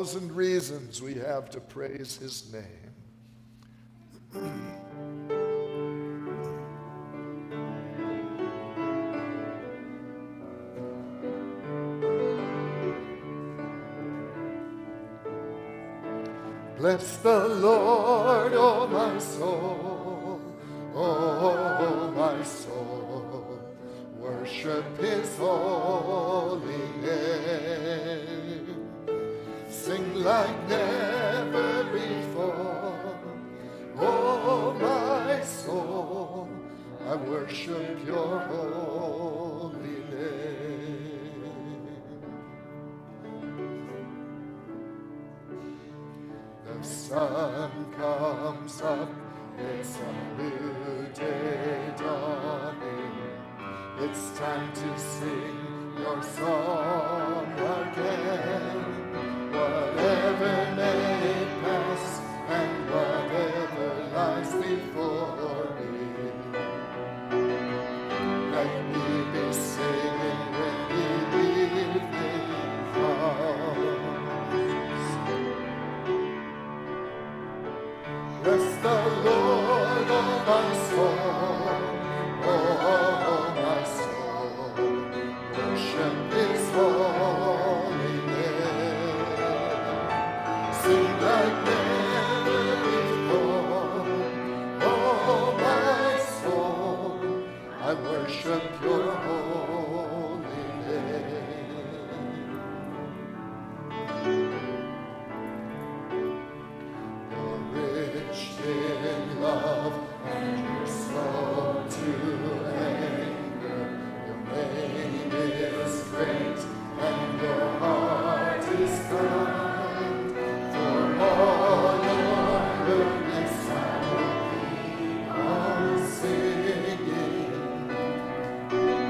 1,000 reasons we have to praise his name. Bless the Lord, oh my soul, oh my soul, worship his holy name. Sing like never before, oh my soul, I worship your holy name. The sun comes up, it's a new day dawning. It's time to sing your song again. Whatever may pass and whatever lies before me, let me be singing when the evening comes. Bless the Lord, oh my soul, oh my soul, worship his holy name. Sing like never before, oh my soul, I worship your holy name. You're rich in love and you're slow to anger. Your name is great and your heart is kind. For all your goodness I will keep on singing.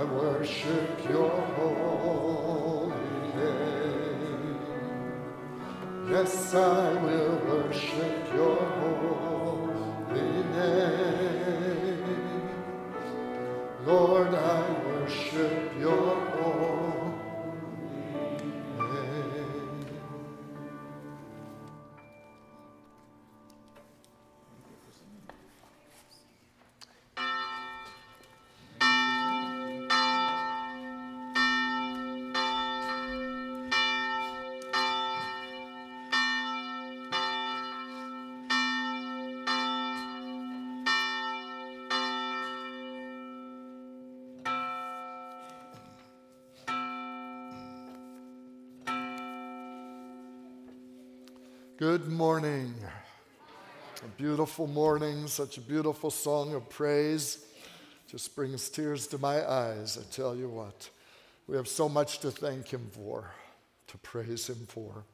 I worship your holy name. Yes, I will worship your holy name. Lord, I worship your holy name. Good morning. A beautiful morning, such a beautiful song of praise. Just brings tears to my eyes, I tell you what. We have so much to thank him for, to praise him for.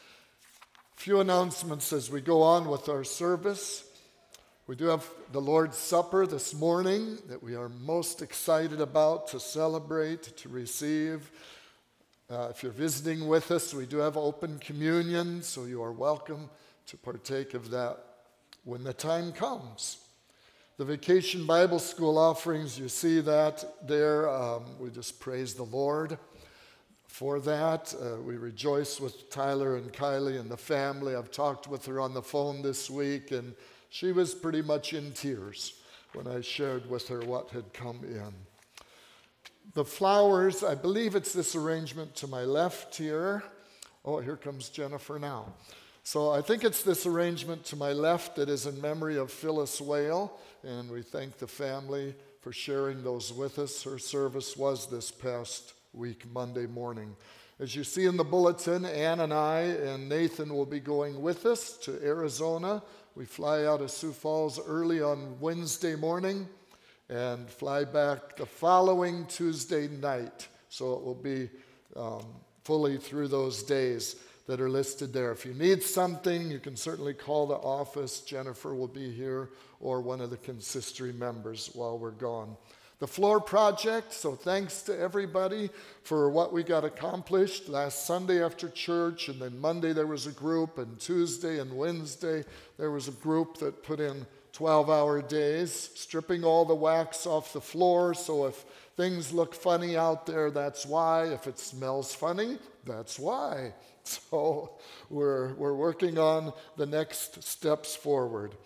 A few announcements as we go on with our service. We do have the Lord's Supper this morning that we are most excited about to celebrate, to receive. If you're visiting with us, we do have open communion, so you are welcome to partake of that when the time comes. The Vacation Bible School offerings, you see that there. We just praise the Lord for that. We rejoice with Tyler and Kylie and the family. I've talked with her on the phone this week, and she was pretty much in tears when I shared with her what had come in. The flowers, I believe it's this arrangement to my left here. Oh, here comes Jennifer now. So I think it's this arrangement to my left that is in memory of Phyllis Whale, and we thank the family for sharing those with us. Her service was this past week, Monday morning. As you see in the bulletin, Ann and I and Nathan will be going with us to Arizona. We fly out of Sioux Falls early on Wednesday morning and fly back the following Tuesday night. So it will be fully through those days that are listed there. If you need something, you can certainly call the office. Jennifer will be here, or one of the consistory members while we're gone. The floor project, so thanks to everybody for what we got accomplished last Sunday after church, and then Monday there was a group, and Tuesday and Wednesday there was a group that put in 12-hour days, stripping all the wax off the floor. So if things look funny out there, that's why. If it smells funny, that's why. So we're working on the next steps forward.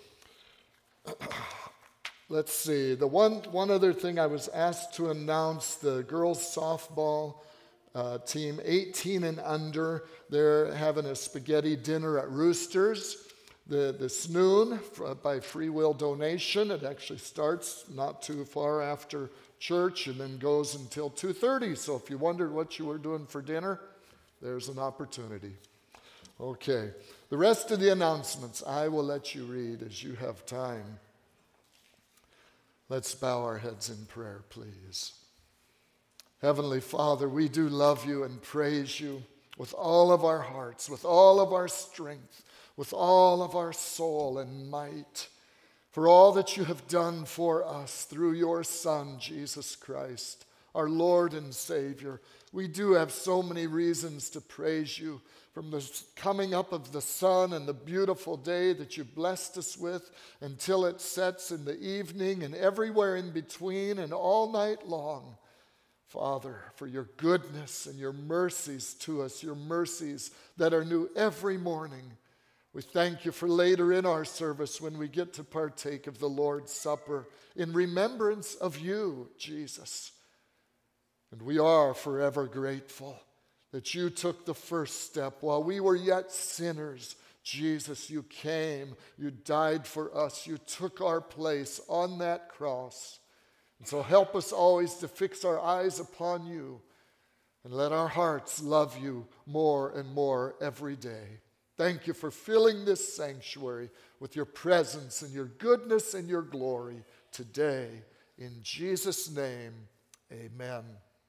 Let's see. The one other thing I was asked to announce, the girls softball team, 18 and under, they're having a spaghetti dinner at Roosters this noon by free will donation. It actually starts not too far after church and then goes until 2:30. So if you wondered what you were doing for dinner, there's an opportunity. Okay. The rest of the announcements I will let you read as you have time. Let's bow our heads in prayer, please. Heavenly Father, we do love you and praise you with all of our hearts, with all of our strength, with all of our soul and might, for all that you have done for us through your Son, Jesus Christ, our Lord and Savior. We do have so many reasons to praise you, from the coming up of the sun and the beautiful day that you blessed us with until it sets in the evening and everywhere in between and all night long. Father, for your goodness and your mercies to us, your mercies that are new every morning. We thank you for later in our service when we get to partake of the Lord's Supper in remembrance of you, Jesus. And we are forever grateful that you took the first step. While we were yet sinners, Jesus, you came, you died for us, you took our place on that cross. And so help us always to fix our eyes upon you and let our hearts love you more and more every day. Thank you for filling this sanctuary with your presence and your goodness and your glory today. In Jesus' name, amen.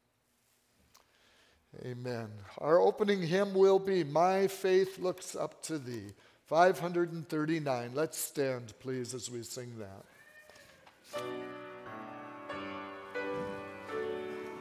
Amen. Our opening hymn will be My Faith Looks Up to Thee, 539. Let's stand, please, as we sing that.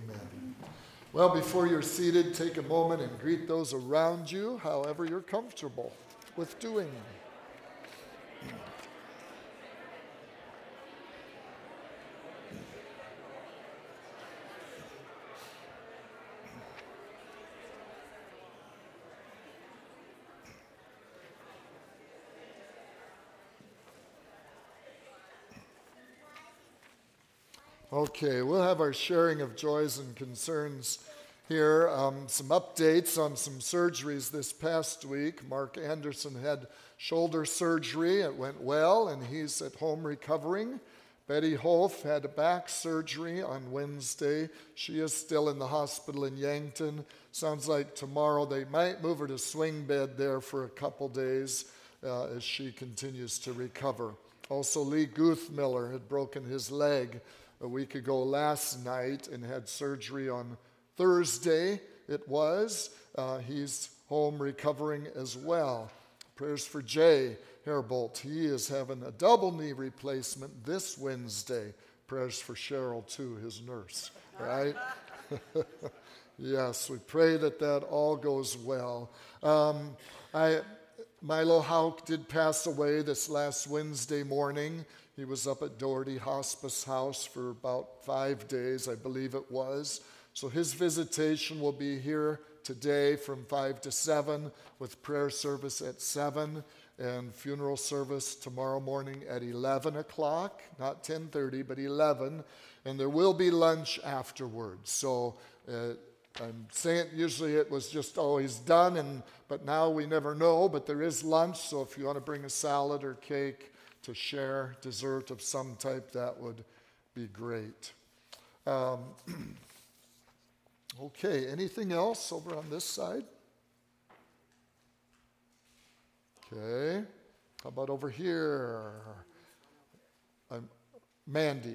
Amen. Well, before you're seated, take a moment and greet those around you, however you're comfortable with doing. Okay, we'll have our sharing of joys and concerns here. Some updates on some surgeries this past week. Mark Anderson had shoulder surgery. It went well, and he's at home recovering. Betty Hof had a back surgery on Wednesday. She is still in the hospital in Yankton. Sounds like tomorrow they might move her to swing bed there for a couple days as she continues to recover. Also, Lee Guthmiller had broken his leg a week ago last night and had surgery on Thursday. It was. He's home recovering as well. Prayers for Jay Herbold. He is having a double knee replacement this Wednesday. Prayers for Cheryl, too, his nurse, right? Yes, we pray that all goes well. Milo Hauk did pass away this last Wednesday morning. He was up at Doherty Hospice House for about 5 days, I believe it was. So his visitation will be here today from 5 to 7 with prayer service at 7 and funeral service tomorrow morning at 11 o'clock, not 10:30, but 11. And there will be lunch afterwards. So I'm saying usually it was just always done, but now we never know. But there is lunch, so if you want to bring a salad or cake to share, dessert of some type, that would be great. Okay, anything else over on this side? Okay, how about over here? Mandy.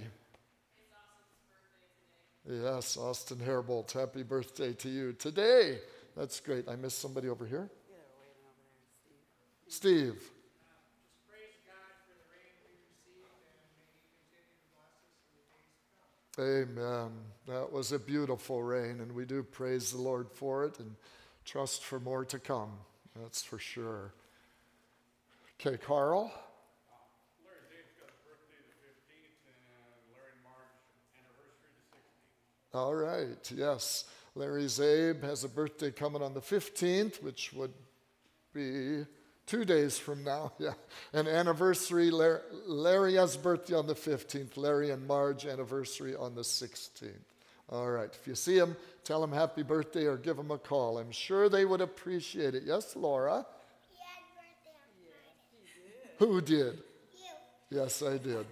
Yes, Austin Herbold, happy birthday to you today. That's great. I missed somebody over here. Steve. Just praise God for the rain we received, and may He continue to bless us in the days to come. Amen. That was a beautiful rain, and we do praise the Lord for it and trust for more to come. That's for sure. Okay, Carl. Larry Dave's got a birthday the 15th, and Larry and Marge anniversary the 16th. All right, yes. Larry Zabe has a birthday coming on the 15th, which would be 2 days from now, yeah. An anniversary, Larry has birthday on the 15th, Larry and Marge anniversary on the 16th. All right, if you see him, tell him happy birthday or give him a call. I'm sure they would appreciate it. Yes, Laura? He had birthday on Friday. Who did? You. Yes, I did.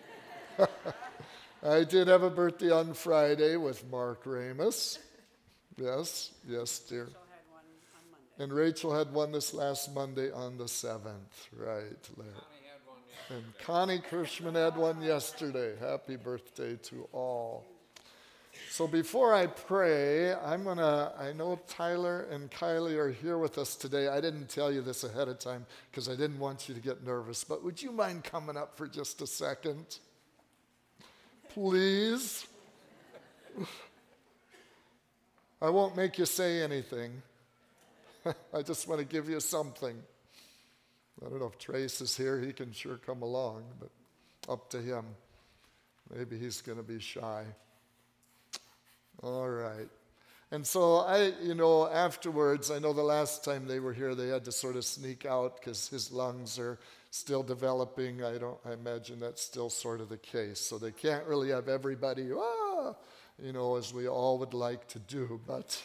I did have a birthday on Friday with Mark Ramus. Yes, dear. Rachel had one on Monday. And Rachel had one this last Monday on the 7th, right, Larry? Connie had one yesterday. And Connie Kirschman had one yesterday. Happy birthday to all. So before I pray, I know Tyler and Kylie are here with us today. I didn't tell you this ahead of time because I didn't want you to get nervous, but would you mind coming up for just a second? Please? I won't make you say anything. I just want to give you something. I don't know if Trace is here. He can sure come along, but up to him. Maybe he's going to be shy. All right. And so afterwards, I know the last time they were here, they had to sort of sneak out because his lungs are still developing. I imagine that's still sort of the case. So they can't really have everybody, as we all would like to do, but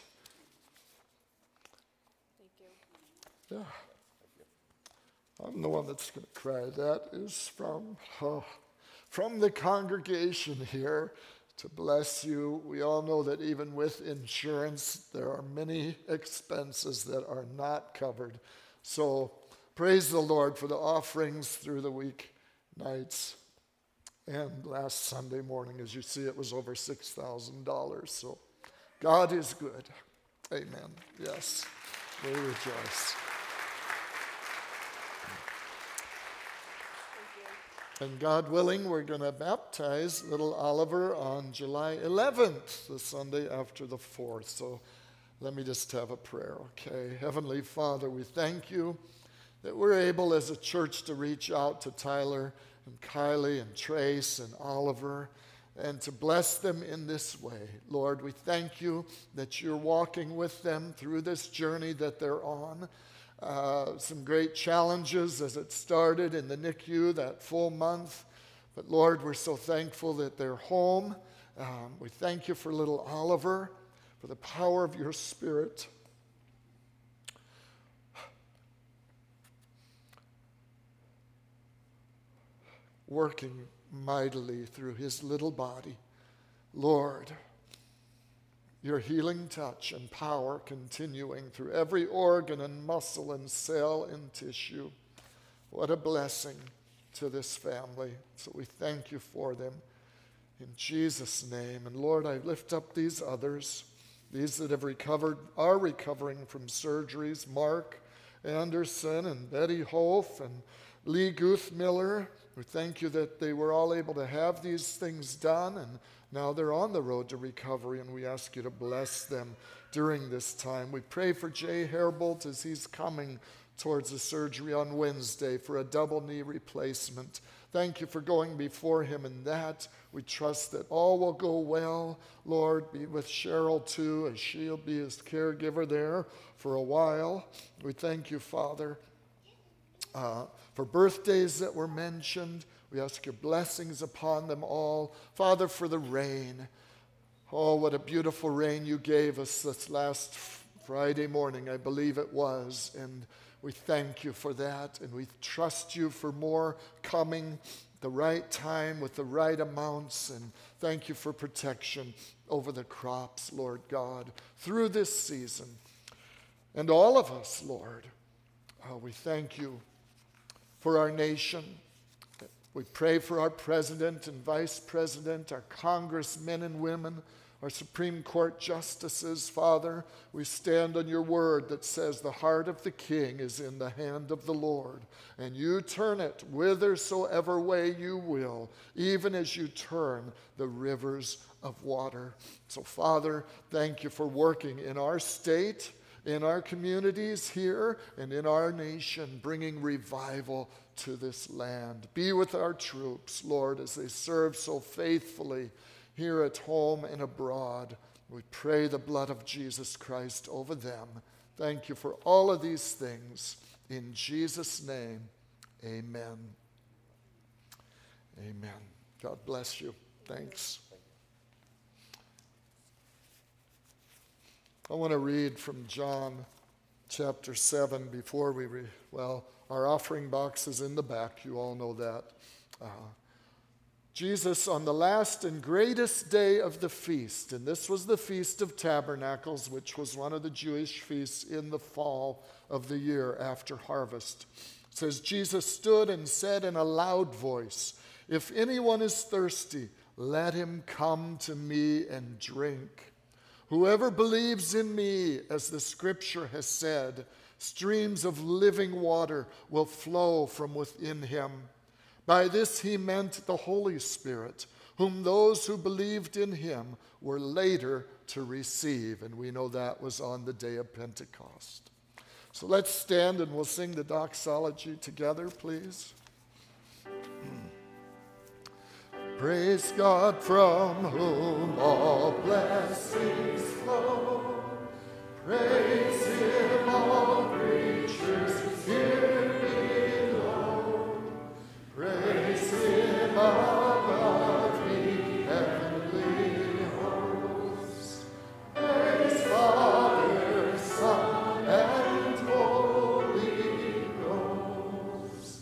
Thank you. yeah. I'm the one that's going to cry. That is from the congregation here to bless you. We all know that even with insurance, there are many expenses that are not covered. So praise the Lord for the offerings through the week nights. And last Sunday morning, as you see, it was over $6,000. So God is good. Amen. Yes. We rejoice. And God willing, we're going to baptize little Oliver on July 11th, the Sunday after the 4th. So let me just have a prayer, okay? Heavenly Father, we thank you that we're able as a church to reach out to Tyler and Kylie and Trace and Oliver and to bless them in this way. Lord, we thank you that you're walking with them through this journey that they're on. Some great challenges as it started in the NICU that full month. But Lord, we're so thankful that they're home. We thank you for little Oliver, for the power of your Spirit. Working mightily through his little body. Lord, your healing touch and power continuing through every organ and muscle and cell and tissue. What a blessing to this family. So we thank you for them in Jesus' name. And Lord, I lift up these others, these that have recovered, are recovering from surgeries, Mark Anderson and Betty Hof and Lee Guthmiller. We thank you that they were all able to have these things done, and now they're on the road to recovery, and we ask you to bless them during this time. We pray for Jay Herbold as he's coming towards the surgery on Wednesday for a double knee replacement. Thank you for going before him in that. We trust that all will go well. Lord, be with Cheryl too, as she'll be his caregiver there for a while. We thank you, Father, for birthdays that were mentioned. We ask your blessings upon them all. Father, for the rain. Oh, what a beautiful rain you gave us this last Friday morning, I believe it was. And we thank you for that. And we trust you for more coming the right time with the right amounts. And thank you for protection over the crops, Lord God, through this season. And all of us, Lord, we thank you for our nation. We pray for our president and vice president, our congressmen and women, our Supreme Court justices. Father, we stand on your word that says the heart of the king is in the hand of the Lord, and you turn it whithersoever way you will, even as you turn the rivers of water. So, Father, thank you for working in our state, in our communities here, and in our nation, bringing revival to this land. Be with our troops, Lord, as they serve so faithfully here at home and abroad. We pray the blood of Jesus Christ over them. Thank you for all of these things. In Jesus' name, amen. Amen. God bless you. Thanks. I want to read from John chapter 7 before we our offering box is in the back. You all know that. Jesus, on the last and greatest day of the feast, and this was the Feast of Tabernacles, which was one of the Jewish feasts in the fall of the year after harvest. It says, Jesus stood and said in a loud voice, "If anyone is thirsty, let him come to me and drink. Whoever believes in me, as the scripture has said, streams of living water will flow from within him." By this he meant the Holy Spirit, whom those who believed in him were later to receive. And we know that was on the day of Pentecost. So let's stand and we'll sing the doxology together, please. Praise God, from whom all blessings flow. Praise him, all creatures here below. Praise him above, ye heavenly hosts. Praise Father, Son, and Holy Ghost.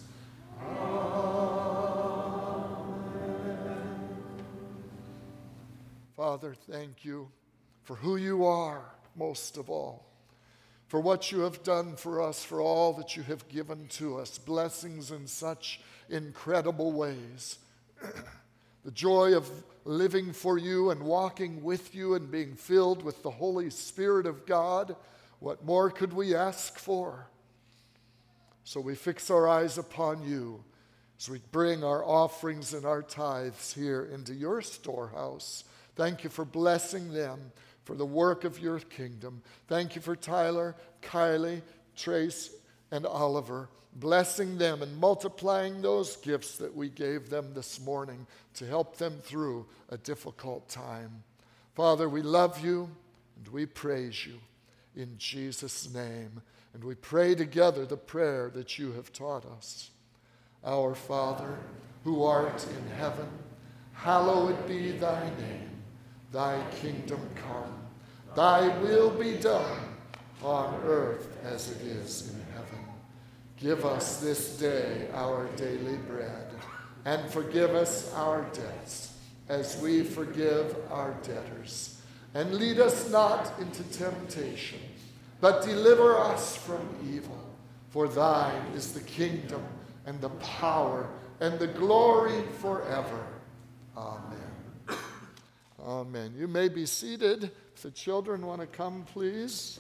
Father, thank you for who you are, most of all, for what you have done for us, for all that you have given to us, blessings in such incredible ways. The joy of living for you and walking with you and being filled with the Holy Spirit of God. What more could we ask for? So we fix our eyes upon you, as we bring our offerings and our tithes here into your storehouse. Thank you for blessing them for the work of your kingdom. Thank you for Tyler, Kylie, Trace, and Oliver, blessing them and multiplying those gifts that we gave them this morning to help them through a difficult time. Father, we love you and we praise you in Jesus' name. And we pray together the prayer that you have taught us. Our Father, who art in heaven, hallowed be thy name. Thy kingdom come, thy will be done on earth as it is in heaven. Give us this day our daily bread, and forgive us our debts as we forgive our debtors. And lead us not into temptation, but deliver us from evil. For thine is the kingdom and the power and the glory forever. Amen. Amen. You may be seated. If the children want to come, please.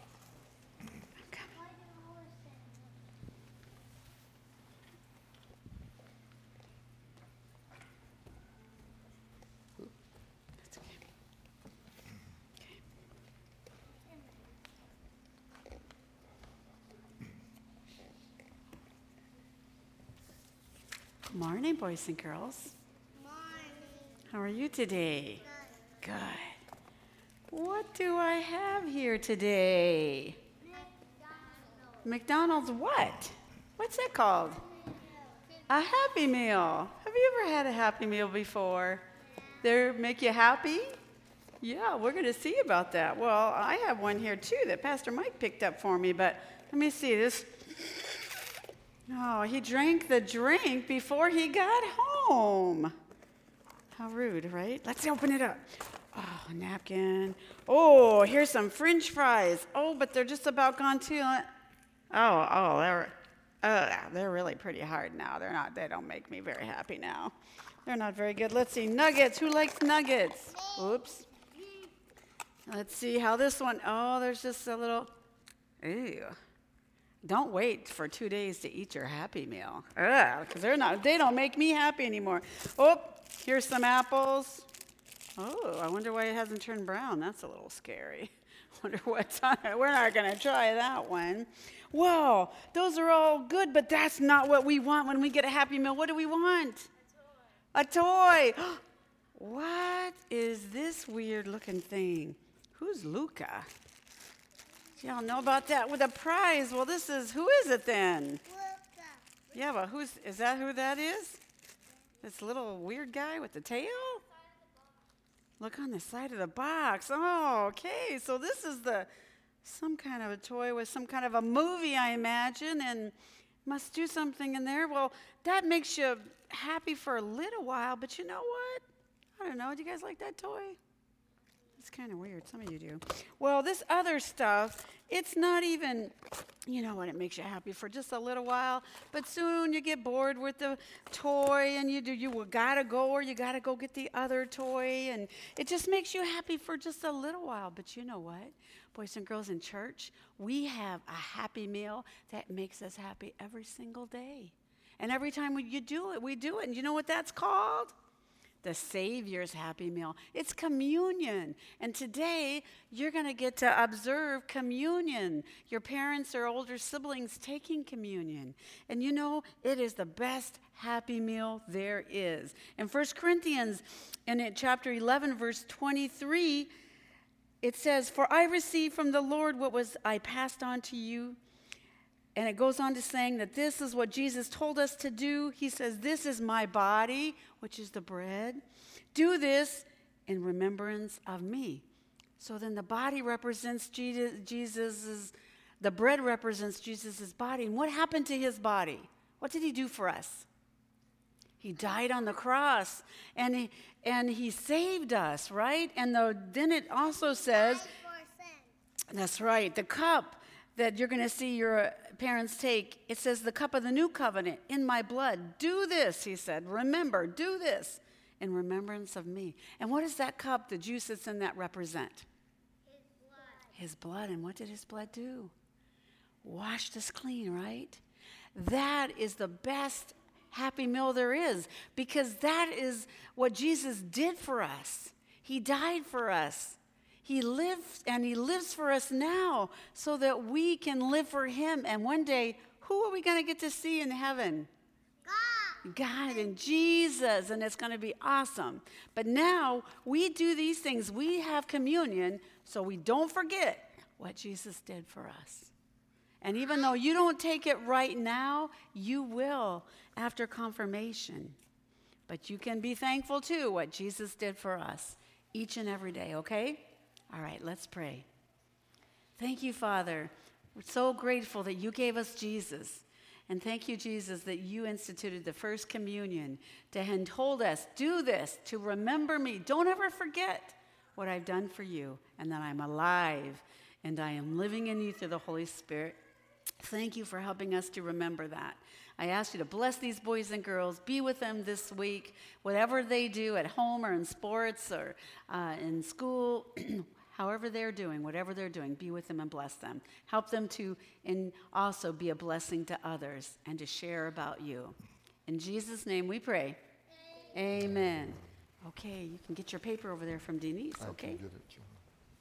Good morning, boys and girls. How are you today? Good. What do I have here today? McDonald's what? What's that called? A Happy Meal. Have you ever had a Happy Meal before? They make you happy? Yeah, we're going to see about that. Well, I have one here too that Pastor Mike picked up for me, but let me see this. Oh, he drank the drink before he got home. How rude, right? Let's open it up. Oh, napkin. Oh, here's some French fries. Oh, but they're just about gone too. They're really pretty hard now. They don't make me very happy now. They're not very good. Let's see, nuggets. Who likes nuggets? Oops. Let's see how this one. Oh, there's just a little. Ew. Don't wait for 2 days to eat your Happy Meal. Because they don't make me happy anymore. Oh, here's some apples. Oh, I wonder why it hasn't turned brown. That's a little scary. Wonder what's on it. We're not going to try that one. Whoa, those are all good, but that's not what we want when we get a Happy Meal. What do we want? A toy. What is this weird-looking thing? Who's Luca? Y'all know about that with a prize. Well, who is it then? Yeah, but is that who that is? This little weird guy with the tail? Look on the side of the box. Oh, okay. So this is some kind of a toy with some kind of a movie, I imagine, and must do something in there. Well, that makes you happy for a little while, but you know what? I don't know. Do you guys like that toy? It's kind of weird. Some of you do. Well, this other stuff, it's not even, you know what, it makes you happy for just a little while, but soon you get bored with the toy and you gotta go or you gotta go get the other toy, and it just makes you happy for just a little while. But you know what? Boys and girls in church, we have a Happy Meal that makes us happy every single day. And every time we do it. And you know what that's called? The Savior's Happy Meal. It's communion. And today, you're going to get to observe communion. Your parents or older siblings taking communion. And you know, it is the best Happy Meal there is. In 1 Corinthians, in chapter 11, verse 23, it says, "For I received from the Lord what I passed on to you." And it goes on to saying that this is what Jesus told us to do. He says, "This is my body, which is the bread. Do this in remembrance of me." So then the body represents the bread represents Jesus' body. And what happened to his body? What did he do for us? He died on the cross, and he saved us, right? And then it also says, that's right, the cup that you're going to see your parents take, it says the cup of the new covenant in my blood. Do this, he said. Remember, do this in remembrance of me. And what does that cup, the juice that's in that, represent? His blood. His blood. And what did his blood do? Washed us clean, right? That is the best Happy Meal there is, because that is what Jesus did for us. He died for us. He lived, and he lives for us now so that we can live for him. And one day, who are we going to get to see in heaven? God and Jesus, and it's going to be awesome. But now we do these things. We have communion so we don't forget what Jesus did for us. And even though you don't take it right now, you will after confirmation. But you can be thankful too what Jesus did for us each and every day, okay? All right, let's pray. Thank you, Father. We're so grateful that you gave us Jesus. And thank you, Jesus, that you instituted the first communion and told us, do this to remember me. Don't ever forget what I've done for you, and that I'm alive and I am living in you through the Holy Spirit. Thank you for helping us to remember that. I ask you to bless these boys and girls, be with them this week, whatever they do at home or in sports or in school, however they're doing, whatever they're doing, be with them and bless them. Help them to and also be a blessing to others and to share about you. In Jesus' name we pray. Amen. Okay, you can get your paper over there from Denise, okay? I can get it, John.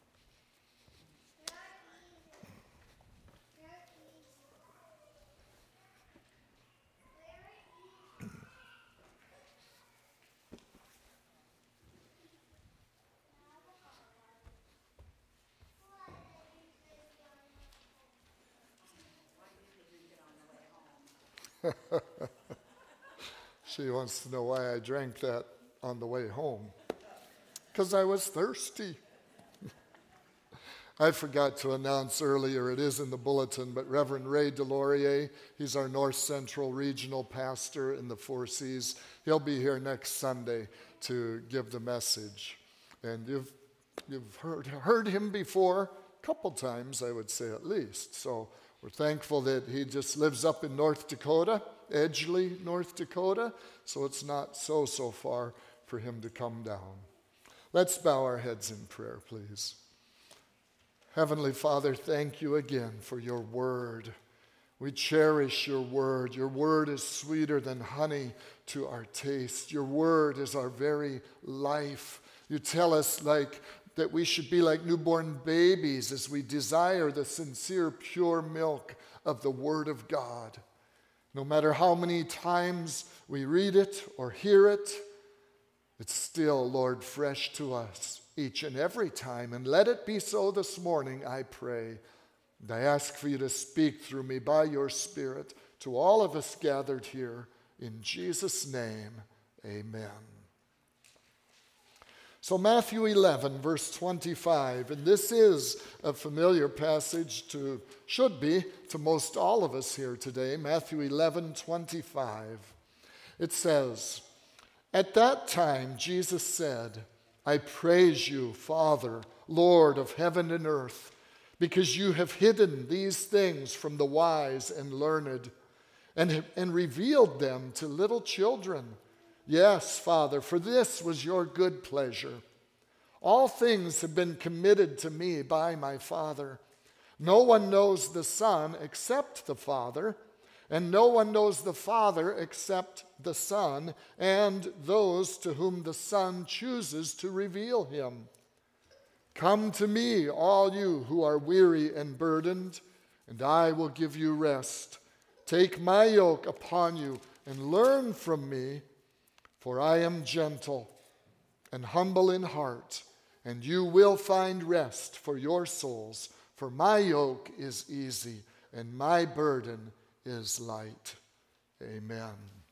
She wants to know why I drank that on the way home. Because I was thirsty. I forgot to announce earlier, it is in the bulletin, but Reverend Ray Delorier, he's our North Central Regional Pastor in the Four Seas. He'll be here next Sunday to give the message. And you've heard him before, a couple times, I would say at least. So we're thankful that he just lives up in North Dakota, Edgeley, North Dakota, so it's not so far for him to come down. Let's bow our heads in prayer, please. Heavenly Father, thank you again for your word. We cherish your word. Your word is sweeter than honey to our taste. Your word is our very life. You tell us that we should be like newborn babies as we desire the sincere, pure milk of the Word of God. No matter how many times we read it or hear it, it's still, Lord, fresh to us each and every time. And let it be so this morning, I pray. And I ask for you to speak through me by your Spirit to all of us gathered here. In Jesus' name, amen. So Matthew 11, verse 25, and this is a familiar passage should be to most all of us here today. Matthew 11, 25. It says, "At that time Jesus said, I praise you, Father, Lord of heaven and earth, because you have hidden these things from the wise and learned and revealed them to little children. Yes, Father, for this was your good pleasure. All things have been committed to me by my Father. No one knows the Son except the Father, and no one knows the Father except the Son, and those to whom the Son chooses to reveal him. Come to me, all you who are weary and burdened, and I will give you rest. Take my yoke upon you and learn from me, for I am gentle and humble in heart, and you will find rest for your souls. For my yoke is easy and my burden is light." Amen.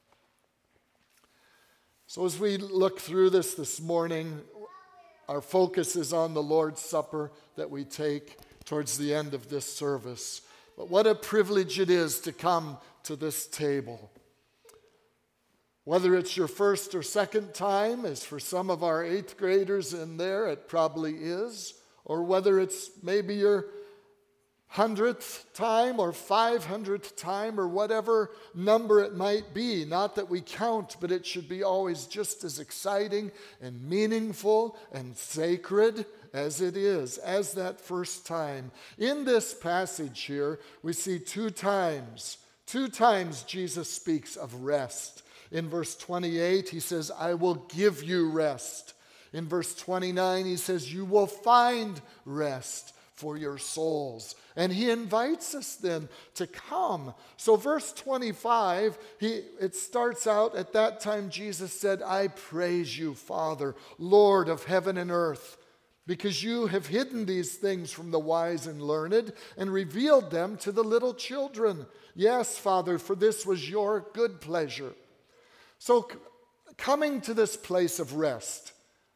So as we look through this morning, our focus is on the Lord's Supper that we take towards the end of this service. But what a privilege it is to come to this table. Whether it's your first or second time, as for some of our 8th graders in there, it probably is, or whether it's maybe your 100th time or 500th time or whatever number it might be. Not that we count, but it should be always just as exciting and meaningful and sacred as it is, as that first time. In this passage here, we see two times Jesus speaks of rest. In verse 28, he says, I will give you rest. In verse 29, he says, you will find rest for your souls. And he invites us then to come. So verse 25, it starts out, at that time Jesus said, I praise you, Father, Lord of heaven and earth, because you have hidden these things from the wise and learned and revealed them to the little children. Yes, Father, for this was your good pleasure. So coming to this place of rest,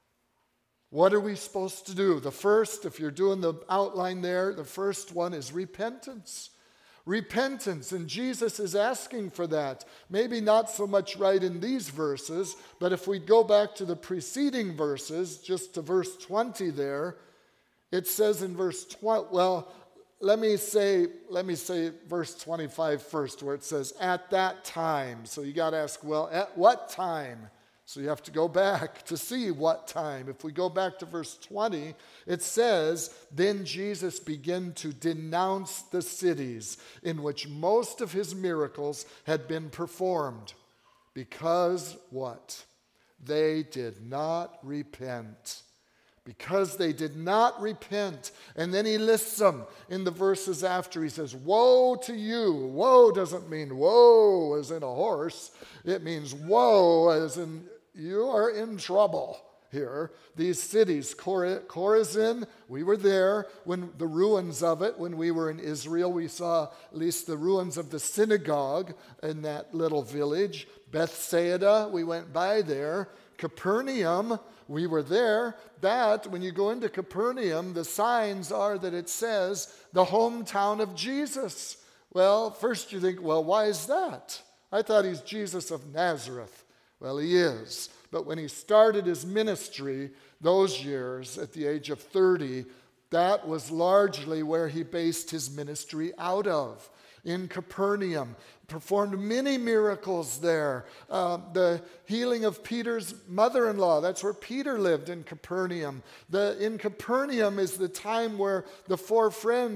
what are we supposed to do? The first, if you're doing the outline there, the first one is repentance. Repentance, and Jesus is asking for that. Maybe not so much right in these verses, but if we go back to the preceding verses, just to verse 20 there, it says in verse 20, well, let me say verse 25 first, where it says, at that time. So you got to ask, well, at what time? So you have to go back to see what time. If we go back to verse 20, it says, then Jesus began to denounce the cities in which most of his miracles had been performed. Because what? They did not repent. Because they did not repent. And then he lists them in the verses after. He says, woe to you. Woe doesn't mean woe as in a horse. It means woe as in you are in trouble here. These cities, Chorazin, we were there when the ruins of it, when we were in Israel, we saw at least the ruins of the synagogue in that little village. Bethsaida, we went by there. Capernaum, we were there. That, when you go into Capernaum, the signs are that it says the hometown of Jesus. Well, first you think, well, why is that? I thought he's Jesus of Nazareth. Well, he is. But when he started his ministry, those years, at the age of 30, that was largely where he based his ministry out of. In Capernaum, performed many miracles there. The healing of Peter's mother-in-law, that's where Peter lived, in Capernaum. In Capernaum is the time where the four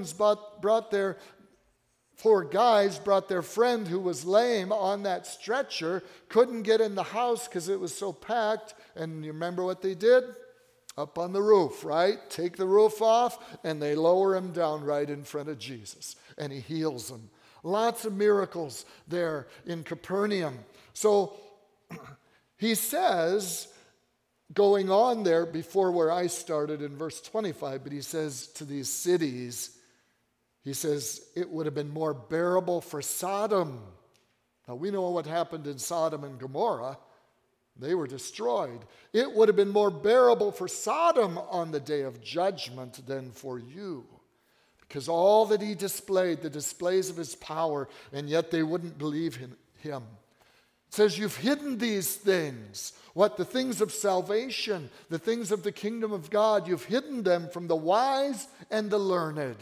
guys brought their friend who was lame on that stretcher, couldn't get in the house because it was so packed. And you remember what they did? Up on the roof, right? Take the roof off, and they lower him down right in front of Jesus. And he heals them. Lots of miracles there in Capernaum. So he says, going on there before where I started in verse 25, but he says to these cities, he says, it would have been more bearable for Sodom. Now, we know what happened in Sodom and Gomorrah. They were destroyed. It would have been more bearable for Sodom on the day of judgment than for you. Because all that he displayed, the displays of his power, and yet they wouldn't believe him. It says, you've hidden these things. What? The things of salvation, the things of the kingdom of God, you've hidden them from the wise and the learned.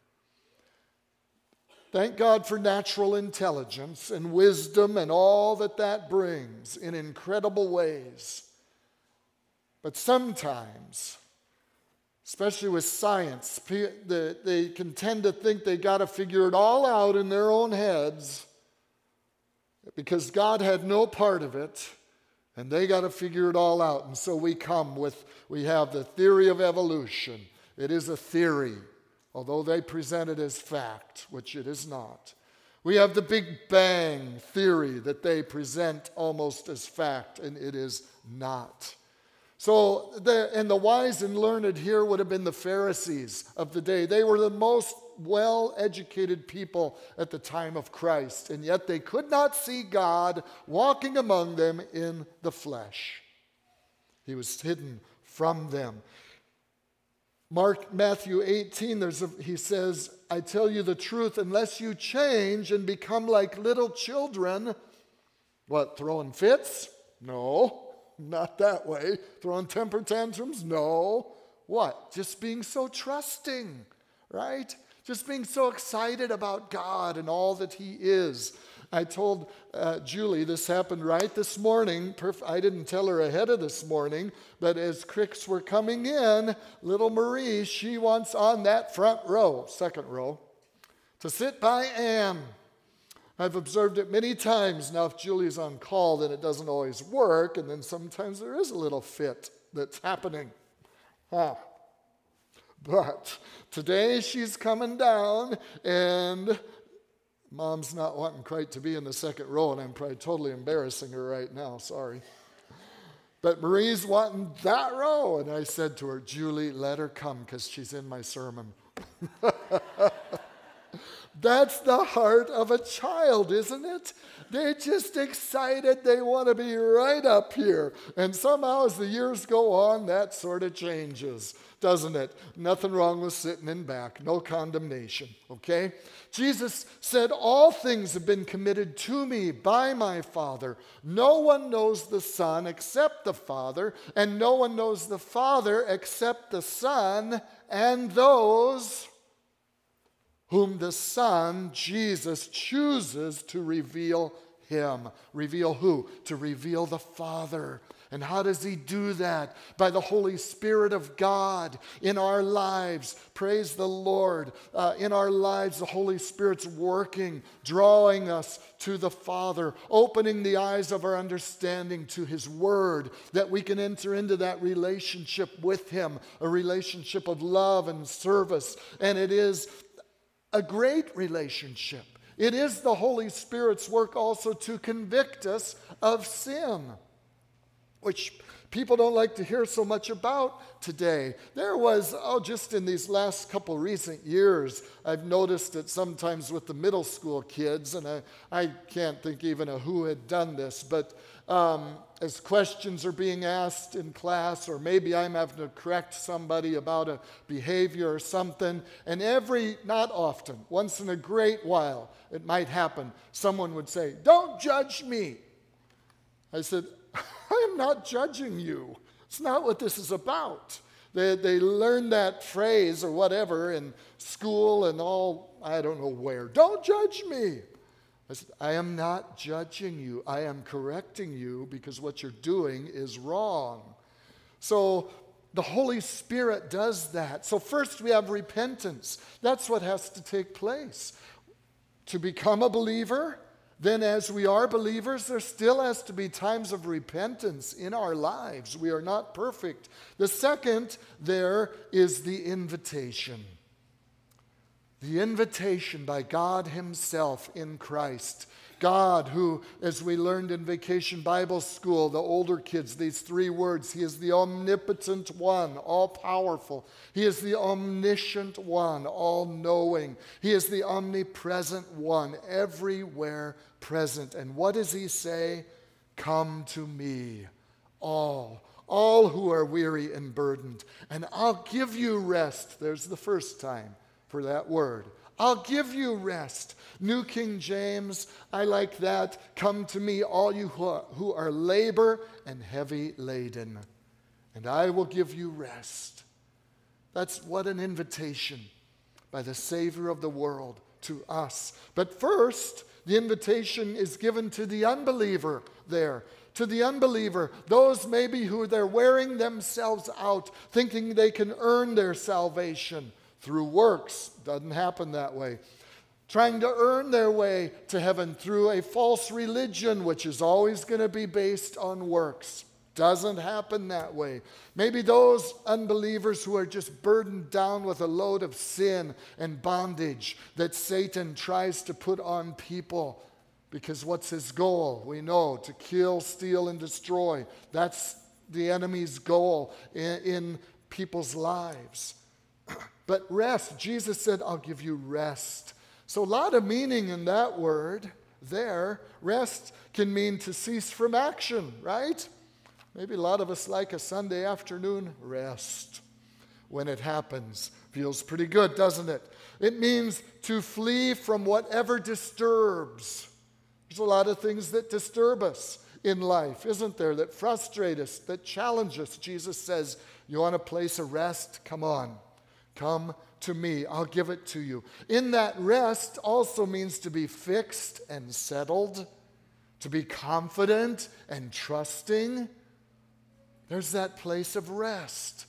Thank God for natural intelligence and wisdom and all that brings in incredible ways. But sometimes, especially with science, they can tend to think they got to figure it all out in their own heads because God had no part of it, and they got to figure it all out. And so we have the theory of evolution. It is a theory, although they present it as fact, which it is not. We have the Big Bang theory that they present almost as fact, and it is not. So, the wise and learned here would have been the Pharisees of the day. They were the most well-educated people at the time of Christ, and yet they could not see God walking among them in the flesh. He was hidden from them. Matthew 18, he says, I tell you the truth, unless you change and become like little children, what, throwing fits? No, not that way. Throwing temper tantrums? No. What? Just being so trusting, right? Just being so excited about God and all that he is. I told Julie, this happened right this morning. I didn't tell her ahead of this morning, but as cricks were coming in, little Marie, she wants on that front row, second row, to sit by Anne. I've observed it many times. Now, if Julie's on call, then it doesn't always work, and then sometimes there is a little fit that's happening. But today she's coming down, and Mom's not wanting quite to be in the second row, and I'm probably totally embarrassing her right now. Sorry. But Marie's wanting that row, and I said to her, Julie, let her come because she's in my sermon. That's the heart of a child, isn't it? They're just excited. They want to be right up here. And somehow as the years go on, that sort of changes, doesn't it? Nothing wrong with sitting in back. No condemnation, okay? Jesus said, all things have been committed to me by my Father. No one knows the Son except the Father, and no one knows the Father except the Son and those whom the Son, Jesus, chooses to reveal him. Reveal who? To reveal the Father. And how does he do that? By the Holy Spirit of God in our lives. Praise the Lord. In our lives, the Holy Spirit's working, drawing us to the Father, opening the eyes of our understanding to his word, that we can enter into that relationship with him, a relationship of love and service. And it is a great relationship. It is the Holy Spirit's work also to convict us of sin, which people don't like to hear so much about today. There was, just in these last couple recent years, I've noticed it sometimes with the middle school kids, and I can't think even of who had done this, but as questions are being asked in class, or maybe I'm having to correct somebody about a behavior or something, and not often, once in a great while, it might happen, someone would say, "Don't judge me." I said, I am not judging you. It's not what this is about. They learn that phrase or whatever in school and all, I don't know where. Don't judge me. I said, I am not judging you. I am correcting you because what you're doing is wrong. So the Holy Spirit does that. So first we have repentance. That's what has to take place. To become a believer, then as we are believers, there still has to be times of repentance in our lives. We are not perfect. The second there is the invitation. The invitation by God himself in Christ. God who, as we learned in Vacation Bible School, the older kids, these three words, he is the omnipotent one, all-powerful. He is the omniscient one, all-knowing. He is the omnipresent one, everywhere present. And what does he say? Come to me, all who are weary and burdened, and I'll give you rest. There's the first time for that word. I'll give you rest. New King James, I like that. Come to me, all you who are labor and heavy laden, and I will give you rest. That's what an invitation by the Savior of the world to us. But first, the invitation is given to the unbeliever there. To the unbeliever, those maybe who they're wearing themselves out, thinking they can earn their salvation through works. Doesn't happen that way. Trying to earn their way to heaven through a false religion, which is always going to be based on works. Doesn't happen that way. Maybe those unbelievers who are just burdened down with a load of sin and bondage that Satan tries to put on people. Because what's his goal? We know, to kill, steal, and destroy. That's the enemy's goal in people's lives. But rest, Jesus said, I'll give you rest. So a lot of meaning in that word there. Rest can mean to cease from action, right? Maybe a lot of us like a Sunday afternoon rest when it happens. Feels pretty good, doesn't it? It means to flee from whatever disturbs. There's a lot of things that disturb us in life, isn't there? That frustrate us, that challenge us. Jesus says, you want a place of rest? Come on. Come to me. I'll give it to you. In that rest also means to be fixed and settled, to be confident and trusting. There's that place of rest.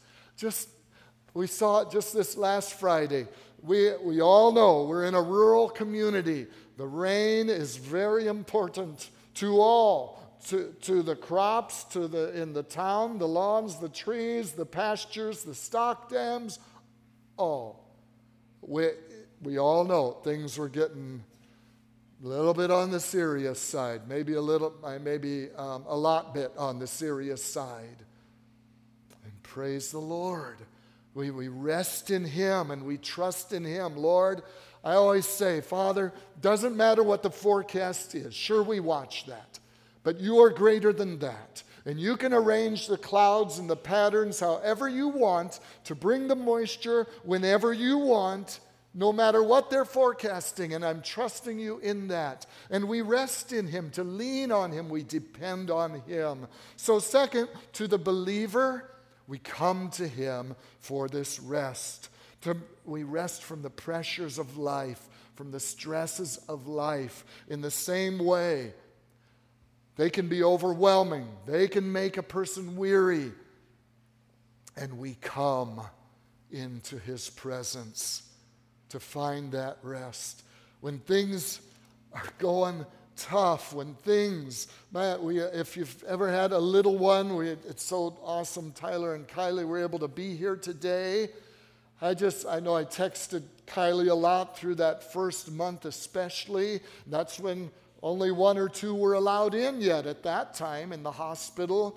We saw it just this last Friday. We all know we're in a rural community. The rain is very important to all. To the crops, in the town, the lawns, the trees, the pastures, the stock dams, all. We all know things were getting a little bit on the serious side, maybe a lot bit on the serious side. And praise the Lord. We rest in Him and we trust in Him. Lord, I always say, Father, doesn't matter what the forecast is. Sure, we watch that. But you are greater than that. And you can arrange the clouds and the patterns however you want to bring the moisture whenever you want, no matter what they're forecasting. And I'm trusting you in that. And we rest in Him. To lean on Him, we depend on Him. So second, to the believer, we come to Him for this rest. We rest from the pressures of life, from the stresses of life. In the same way, they can be overwhelming. They can make a person weary. And we come into His presence to find that rest. When things are going tough, when things, if you've ever had a little one, it's so awesome. Tyler and Kylie were able to be here today. I know I texted Kylie a lot through that first month especially. That's when only 1 or 2 were allowed in yet at that time in the hospital.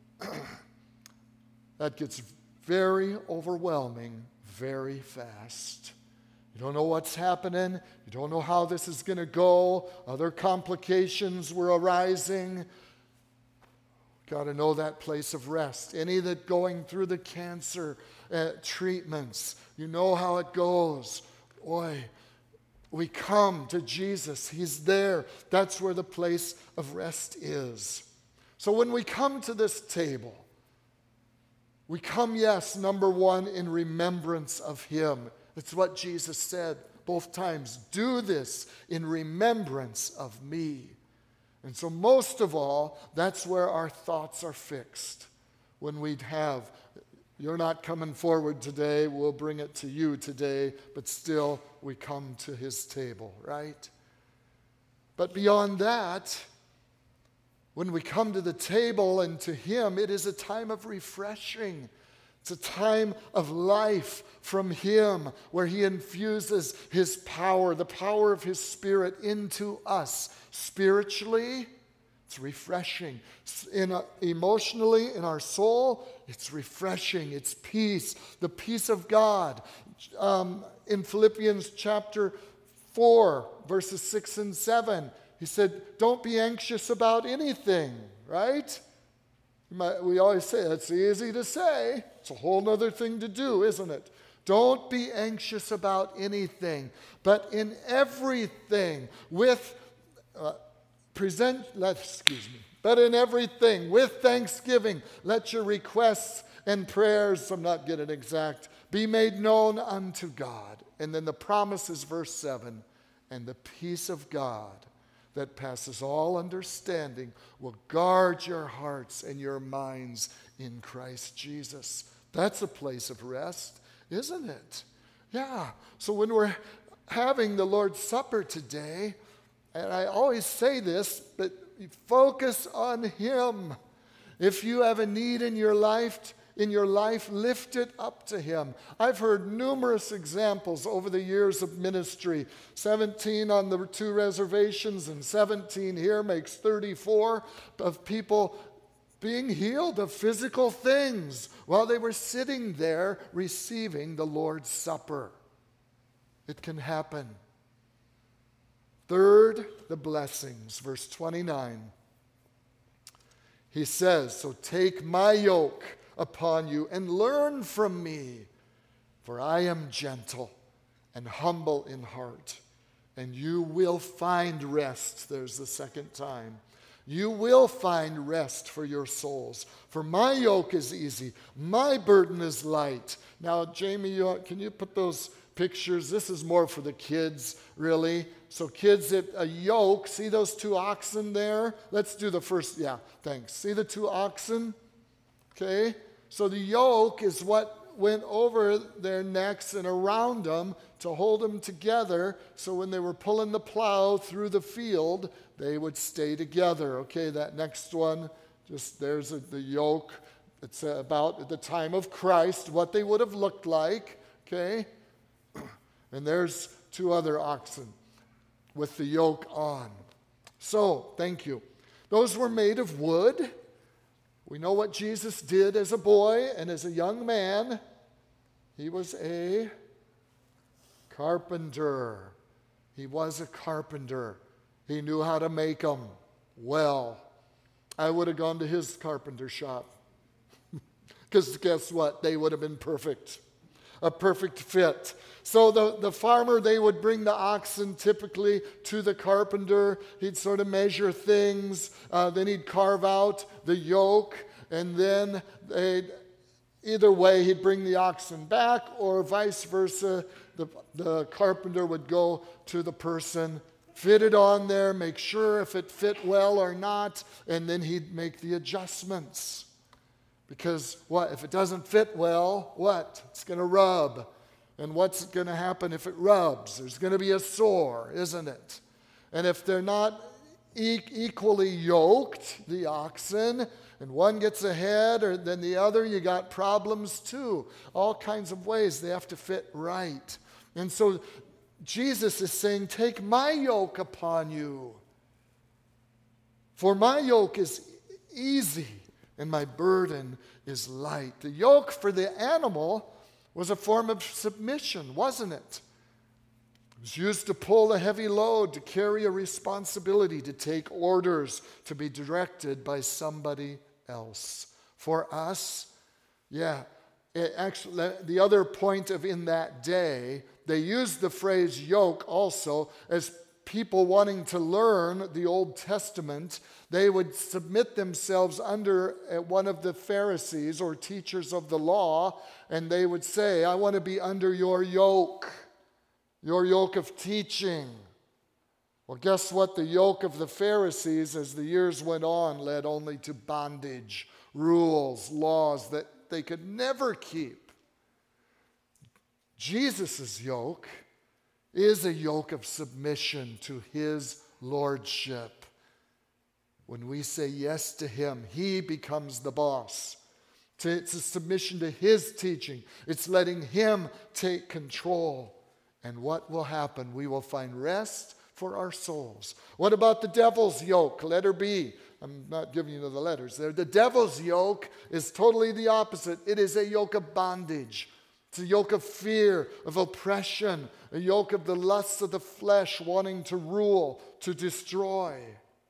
That gets very overwhelming very fast. You don't know what's happening. You don't know how this is going to go. Other complications were arising. Got to know that place of rest. Any that going through the cancer treatments, you know how it goes. Boy, we come to Jesus. He's there. That's where the place of rest is. So when we come to this table, we come, yes, number one, in remembrance of Him. It's what Jesus said both times. Do this in remembrance of me. And so most of all, that's where our thoughts are fixed. When we have, you're not coming forward today, we'll bring it to you today, but still we come to His table, right? But beyond that, when we come to the table and to Him, it is a time of refreshing. It's a time of life from Him where He infuses His power, the power of His Spirit into us. Spiritually, it's refreshing. Emotionally, in our soul, it's refreshing. It's peace, the peace of God. In Philippians chapter 4, verses 6 and 7, he said, don't be anxious about anything, right? We always say, it's easy to say. It's a whole other thing to do, isn't it? Don't be anxious about anything, but in everything with thanksgiving, let your requests and prayers, I'm not getting exact, be made known unto God. And then the promise is verse 7, and the peace of God that passes all understanding will guard your hearts and your minds in Christ Jesus. That's a place of rest, isn't it? Yeah. So when we're having the Lord's Supper today, and I always say this, but focus on Him. If you have a need in your life, lift it up to Him. I've heard numerous examples over the years of ministry. 17 on the 2 reservations and 17 here makes 34 of people being healed of physical things while they were sitting there receiving the Lord's Supper. It can happen. Third, the blessings. Verse 29. He says, so take my yoke upon you and learn from me, for I am gentle and humble in heart, and you will find rest. There's the second time. You will find rest for your souls. For my yoke is easy, my burden is light. Now, Jamie, can you put those pictures? This is more for the kids, really. So kids, a yoke, see those 2 oxen there? Let's do the first, yeah, thanks. See the 2 oxen? Okay? So the yoke is what went over their necks and around them to hold them together, so when they were pulling the plow through the field, they would stay together. Okay, that next one, just there's the yoke. It's about at the time of Christ, what they would have looked like. Okay, and there's 2 other oxen with the yoke on. So, thank you. Those were made of wood. We know what Jesus did as a boy and as a young man. He was a carpenter. He was a carpenter. He knew how to make them well. I would have gone to his carpenter shop. Because guess what? They would have been perfect. A perfect fit. So the farmer, they would bring the oxen typically to the carpenter. He'd sort of measure things. Then he'd carve out the yoke. And then either way, he'd bring the oxen back, or vice versa. The carpenter would go to the person, fit it on there, make sure if it fit well or not, and then he'd make the adjustments. Because what? If it doesn't fit well, what? It's going to rub. And what's going to happen if it rubs? There's going to be a sore, isn't it? And if they're not equally yoked, the oxen, and one gets ahead or than the other, you got problems too. All kinds of ways they have to fit right. And so Jesus is saying, take my yoke upon you. For my yoke is easy and my burden is light. The yoke for the animal was a form of submission, wasn't it? It was used to pull a heavy load, to carry a responsibility, to take orders, to be directed by somebody else. For us, actually, the other point of in that day, they used the phrase yoke also as people wanting to learn the Old Testament. They would submit themselves under one of the Pharisees or teachers of the law, and they would say, I want to be under your yoke of teaching. Well, guess what? The yoke of the Pharisees, as the years went on, led only to bondage, rules, laws that they could never keep. Jesus' yoke is a yoke of submission to his lordship. When we say yes to him, he becomes the boss. It's a submission to his teaching. It's letting him take control. And what will happen? We will find rest for our souls. What about the devil's yoke? Letter B. I'm not giving you the letters there. The devil's yoke is totally the opposite. It is a yoke of bondage. It's a yoke of fear, of oppression, a yoke of the lusts of the flesh wanting to rule, to destroy.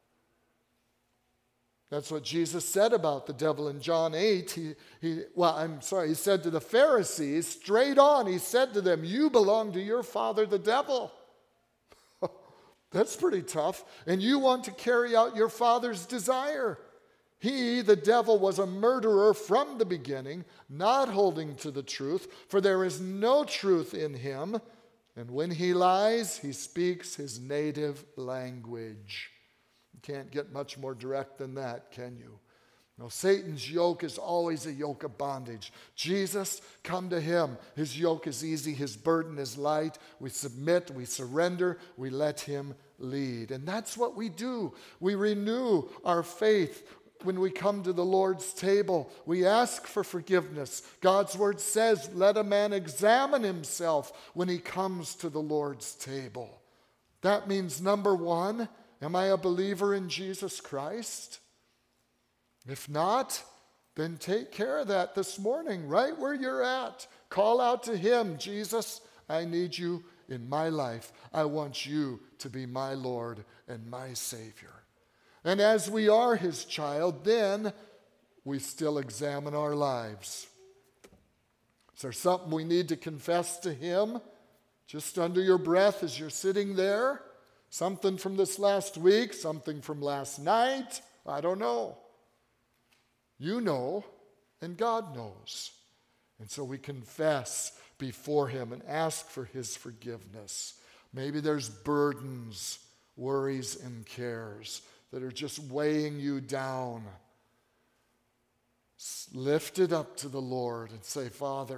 That's what Jesus said about the devil in John 8. He said to the Pharisees, straight on, he said to them, you belong to your father, the devil. That's pretty tough. And you want to carry out your father's desire. He, the devil, was a murderer from the beginning, not holding to the truth, for there is no truth in him. And when he lies, he speaks his native language. You can't get much more direct than that, can you? No, Satan's yoke is always a yoke of bondage. Jesus, come to him. His yoke is easy. His burden is light. We submit, we surrender, we let him lead. And that's what we do. We renew our faith when we come to the Lord's table. We ask for forgiveness. God's word says, let a man examine himself when he comes to the Lord's table. That means, number one, am I a believer in Jesus Christ? If not, then take care of that this morning, right where you're at. Call out to him, Jesus, I need you in my life. I want you to be my Lord and my Savior. And as we are his child, then we still examine our lives. Is there something we need to confess to him? Just under your breath as you're sitting there? Something from this last week? Something from last night? I don't know. You know, and God knows. And so we confess before him and ask for his forgiveness. Maybe there's burdens, worries, and cares that are just weighing you down. Lift it up to the Lord and say, Father,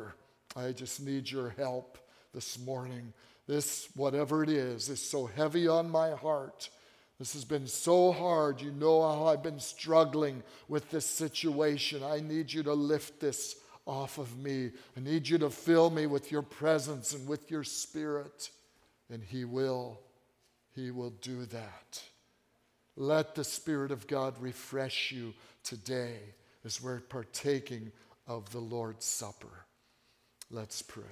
I just need your help this morning. This, whatever it is so heavy on my heart. This has been so hard. You know how I've been struggling with this situation. I need you to lift this off of me. I need you to fill me with your presence and with your Spirit. And He will do that. Let the Spirit of God refresh you today as we're partaking of the Lord's Supper. Let's pray.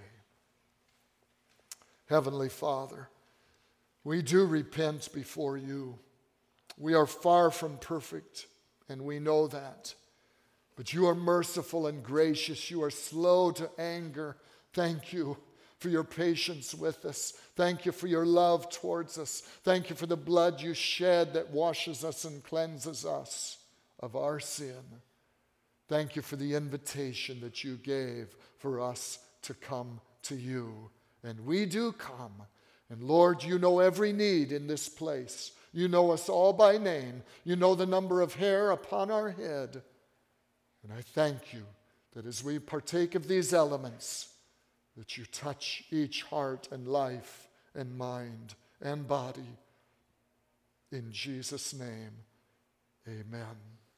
Heavenly Father, we do repent before you. We are far from perfect, and we know that. But you are merciful and gracious. You are slow to anger. Thank you for your patience with us. Thank you for your love towards us. Thank you for the blood you shed that washes us and cleanses us of our sin. Thank you for the invitation that you gave for us to come to you. And we do come. And Lord, you know every need in this place. You know us all by name. You know the number of hair upon our head. And I thank you that as we partake of these elements, that you touch each heart and life and mind and body. In Jesus' name, amen.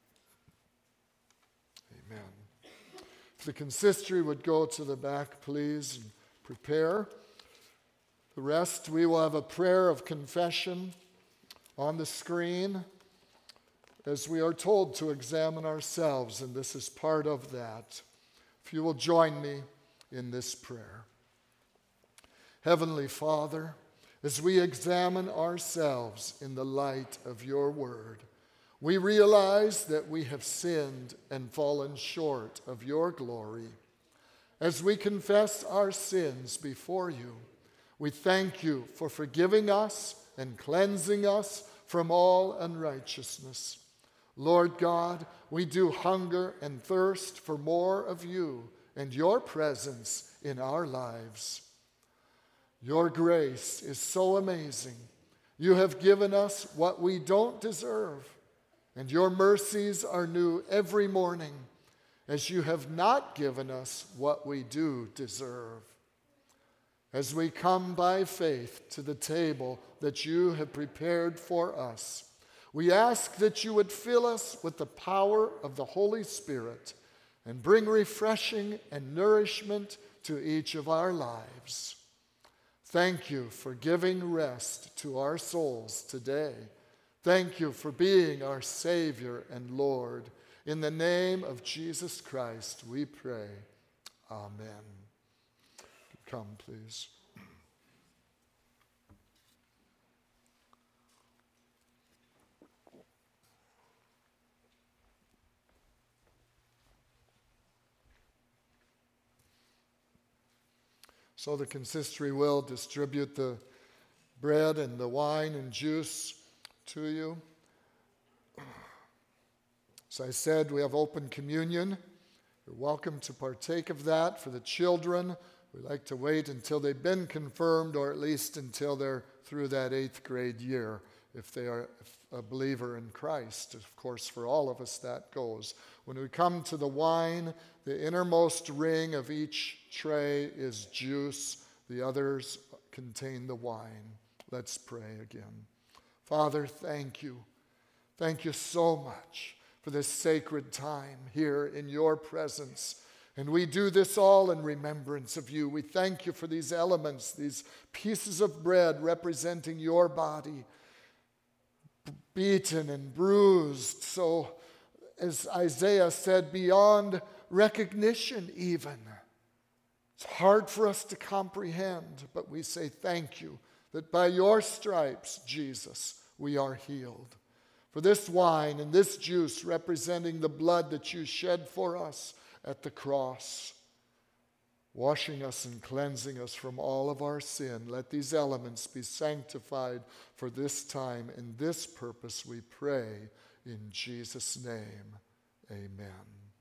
Amen. If the consistory would go to the back, please, and prepare. The rest, we will have a prayer of confession on the screen as we are told to examine ourselves, and this is part of that. If you will join me in this prayer. Heavenly Father, as we examine ourselves in the light of your word, we realize that we have sinned and fallen short of your glory. As we confess our sins before you, we thank you for forgiving us and cleansing us from all unrighteousness. Lord God, we do hunger and thirst for more of you and your presence in our lives. Your grace is so amazing. You have given us what we don't deserve, and your mercies are new every morning, as you have not given us what we do deserve. As we come by faith to the table that you have prepared for us, we ask that you would fill us with the power of the Holy Spirit and bring refreshing and nourishment to each of our lives. Thank you for giving rest to our souls today. Thank you for being our Savior and Lord. In the name of Jesus Christ, we pray. Amen. Come, please. So the consistory will distribute the bread and the wine and juice to you. As I said, we have open communion. You're welcome to partake of that. For the children, we like to wait until they've been confirmed, or at least until they're through that 8th grade year, if they are a believer in Christ. Of course, for all of us that goes. When we come to the wine, the innermost ring of each tray is juice. The others contain the wine. Let's pray again. Father, thank you. Thank you so much for this sacred time here in your presence. And we do this all in remembrance of you. We thank you for these elements, these pieces of bread representing your body, beaten and bruised, so as Isaiah said, beyond recognition even. It's hard for us to comprehend, but we say thank you that by your stripes, Jesus, we are healed. For this wine and this juice representing the blood that you shed for us at the cross, washing us and cleansing us from all of our sin. Let these elements be sanctified for this time and this purpose, we pray in Jesus' name. Amen.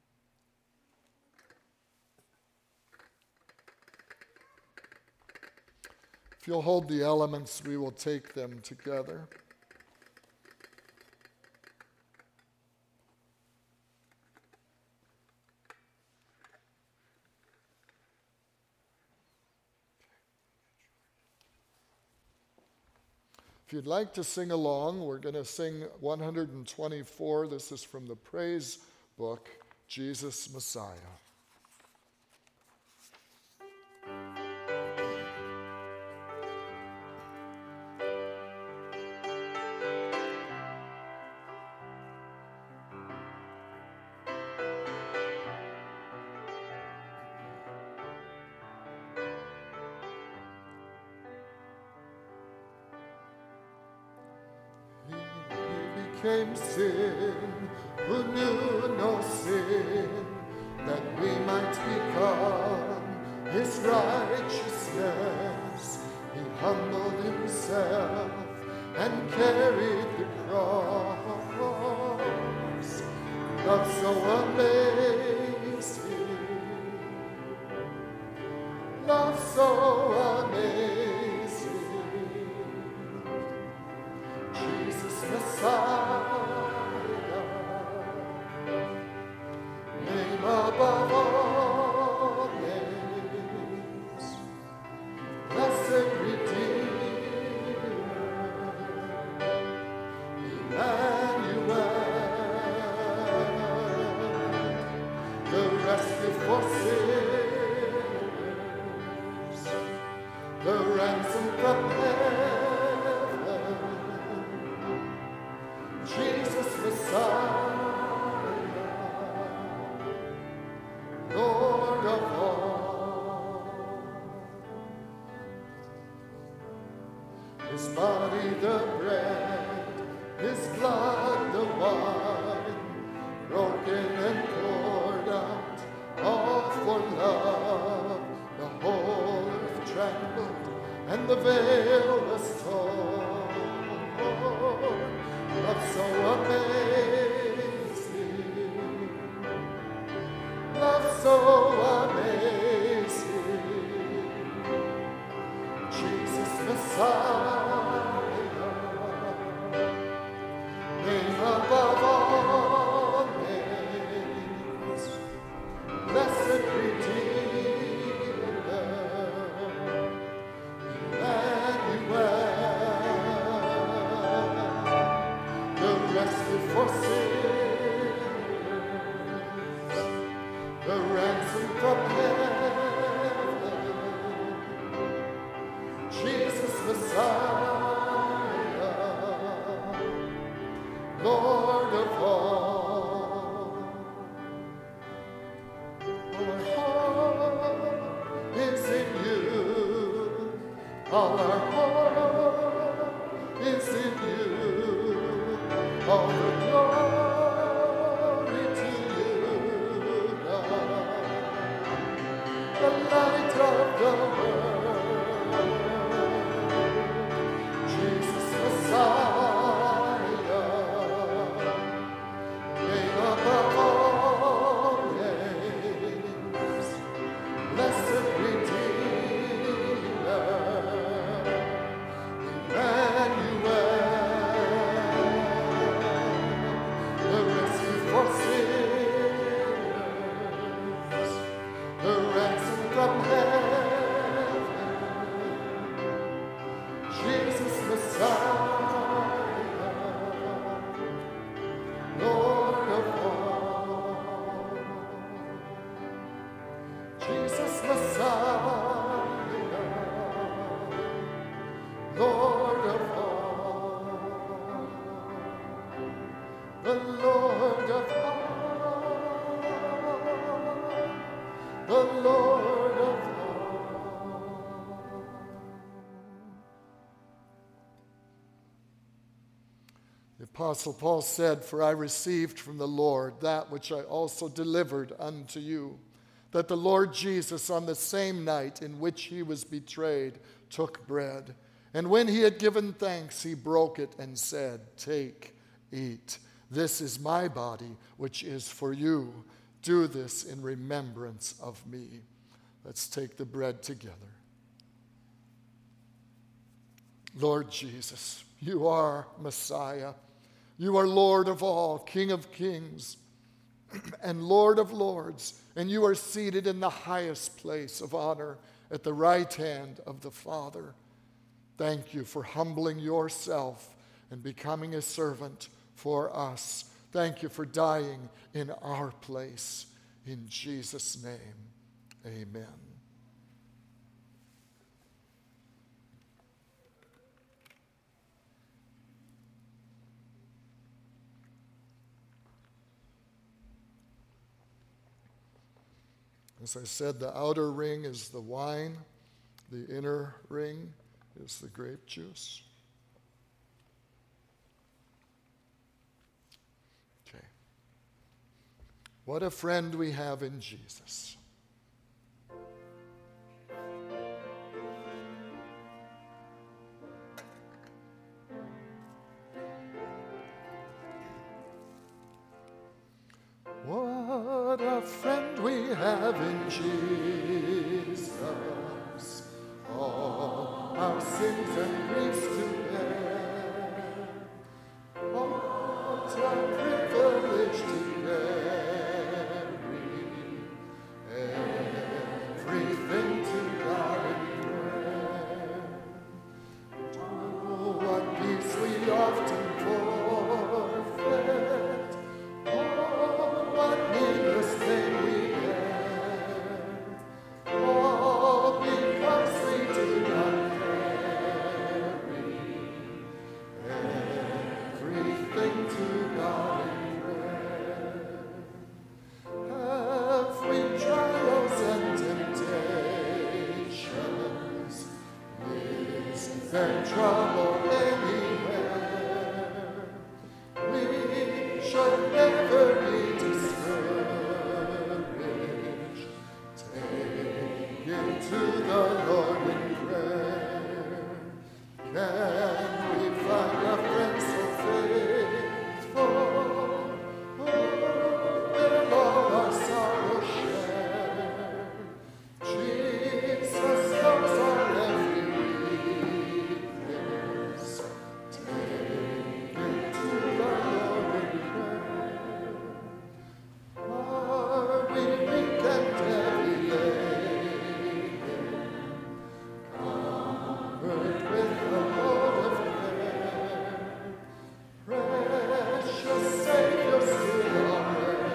If you'll hold the elements, we will take them together. If you'd like to sing along, we're going to sing 124. This is from the praise book, Jesus Messiah. Came sin, who knew no sin, that we might become his righteousness. He humbled himself and carried the cross. Love so amazing, love so amazing. Jesus Messiah, name above all names, blessed Redeemer, Emmanuel, the rescue for sinners, the ransom from heaven. Jesus Messiah, Lord of all. His body the bread, his blood the wine, broken and poured out, all for love. The whole earth trembled and the veil was torn. Love so amazing, love so amazing. Jesus Messiah, name above all names, blessed Redeemer, Emmanuel. For sinners, the ransom from heaven, Jesus Messiah, Lord of all. Our heart is in you, all our heart is in you. All the glory to you, God, the light of the world, Jesus Messiah, name above all names, blessed Redeemer, Emmanuel. For sinners, the ransom from heaven, Jesus Messiah, Lord of all. Jesus Messiah, Lord of all. The Lord of all, the Lord of all. The Apostle Paul said, "For I received from the Lord that which I also delivered unto you, that the Lord Jesus, on the same night in which he was betrayed, took bread. And when he had given thanks, he broke it and said, 'Take, eat. This is my body, which is for you. Do this in remembrance of me.'" Let's take the bread together. Lord Jesus, you are Messiah. You are Lord of all, King of kings, and Lord of lords. And you are seated in the highest place of honor at the right hand of the Father. Thank you for humbling yourself and becoming a servant for us. Thank you for dying in our place. In Jesus' name, amen. As I said, the outer ring is the wine. The inner ring is the grape juice. Okay. What a friend we have in Jesus. What a friend we have in Jesus. All our sins and griefs to bear. What a privilege to carry everything to God in prayer. Oh, what peace we often forfeit. Oh, what needless pain we bear. All because we do not carry everything to God in prayer. Have we trials and temptations? Is there trouble anywhere? We should never be discouraged. Take it to the Lord in prayer. Can we find a friend so faithful? Oh, will all our sorrow share. Jesus knows our every weakness. Take it to the Lord in prayer. Are we weak and heavy laden? Covered with the load of care. Precious Savior, still our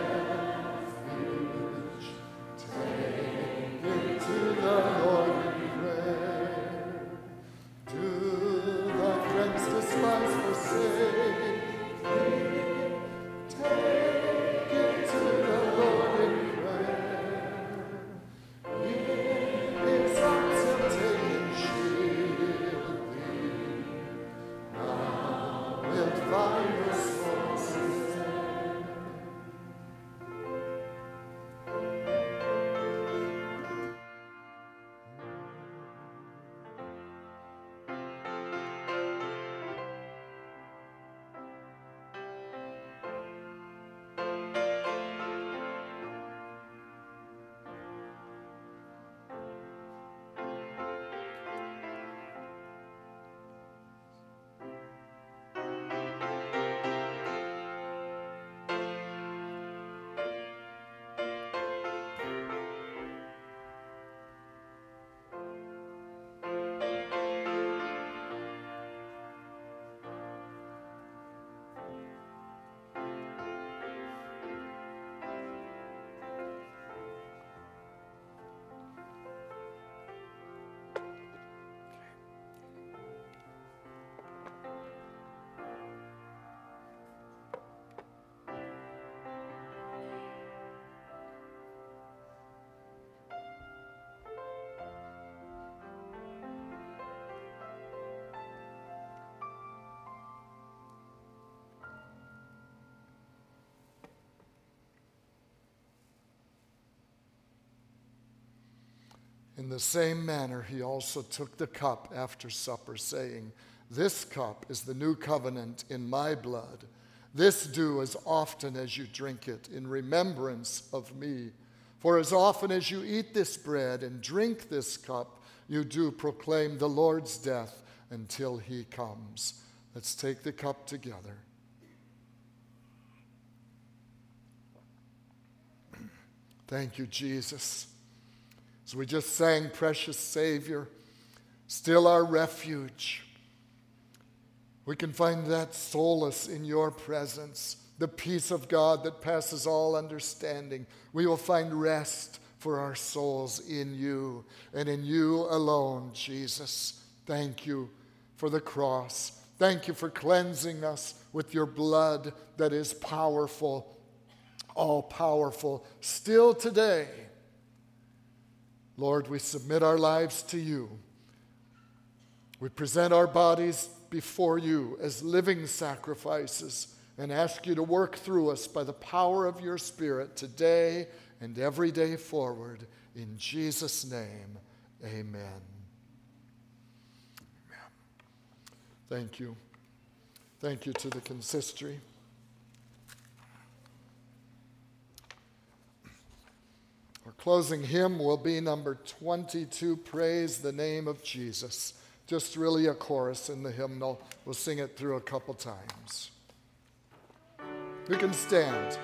refuge. Take it to the Lord in prayer. Do thy friends despise, forsake thee? Take it to the Lord in prayer. In his arms he'll take and shield thee. Thou wilt find resources there. In the same manner, he also took the cup after supper, saying, "This cup is the new covenant in my blood. This do as often as you drink it in remembrance of me. For as often as you eat this bread and drink this cup, you do proclaim the Lord's death until he comes." Let's take the cup together. Thank you, Jesus. As we just sang, Precious Savior, still our refuge. We can find that solace in your presence, the peace of God that passes all understanding. We will find rest for our souls in you and in you alone, Jesus. Thank you for the cross. Thank you for cleansing us with your blood that is powerful, all powerful, still today. Lord, we submit our lives to you. We present our bodies before you as living sacrifices and ask you to work through us by the power of your Spirit today and every day forward. In Jesus' name, amen. Thank you. Thank you to the consistory. Our closing hymn will be number 22, Praise the Name of Jesus. Just really a chorus in the hymnal. We'll sing it through a couple times. You can stand.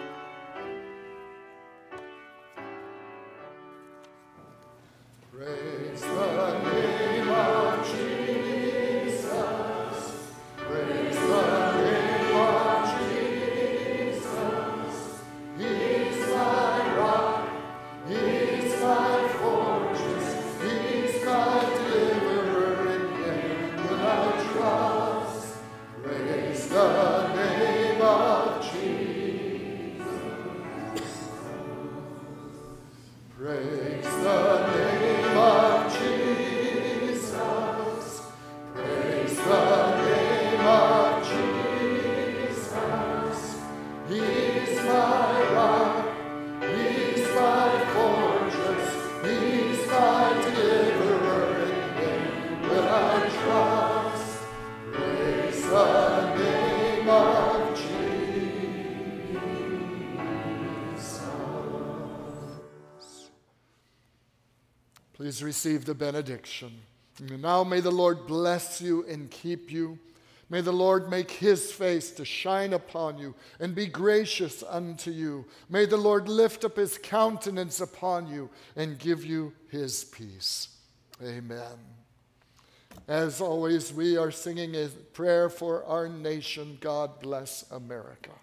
Praise the name of Jesus. Praise the name of Jesus. He's my rock. He's my fortress. He's my deliverer. In him will I trust. Praise the name of Jesus. Praise the name of Jesus. Praise the name of Jesus. He's my rock. He's my fortress. He's my deliverer. In him will I trust. Praise the name of Jesus. Please receive the benediction. And now may the Lord bless you and keep you. May the Lord make his face to shine upon you and be gracious unto you. May the Lord lift up his countenance upon you and give you his peace. Amen. As always, we are singing a prayer for our nation. God bless America.